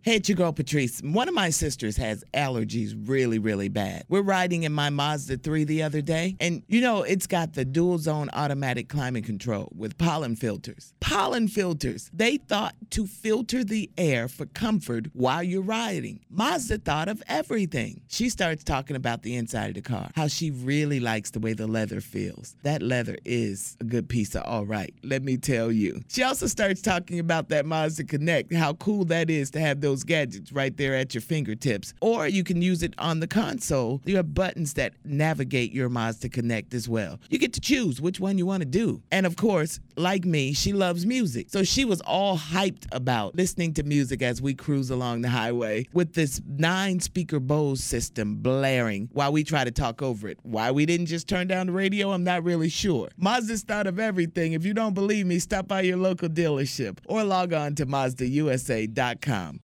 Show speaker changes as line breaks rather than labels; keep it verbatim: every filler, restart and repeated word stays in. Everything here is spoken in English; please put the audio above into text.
Hey, it's your girl Patrice. One of my sisters has allergies really, really bad. We're riding in my Mazda three the other day, and you know, it's got the dual zone automatic climate control with pollen filters. Pollen filters. They thought to filter the air for comfort while you're riding. Mazda thought of everything. She starts talking about the inside of the car, how she really likes the way the leather feels. That leather is a good piece of all right, let me tell you. She also starts talking about that Mazda Connect, how cool that is to have those gadgets right there at your fingertips. Or you can use it on the console. There are buttons that navigate your Mazda Connect as well. You get to choose which one you want to do. And of course, like me, she loves music. So she was all hyped about listening to music as we cruise along the highway with this nine speaker Bose system blaring while we try to talk over it. Why we didn't just turn down the radio, I'm not really sure. Mazda's thought of everything. If you don't believe me, stop by your local dealership or log on to Mazda U S A dot com.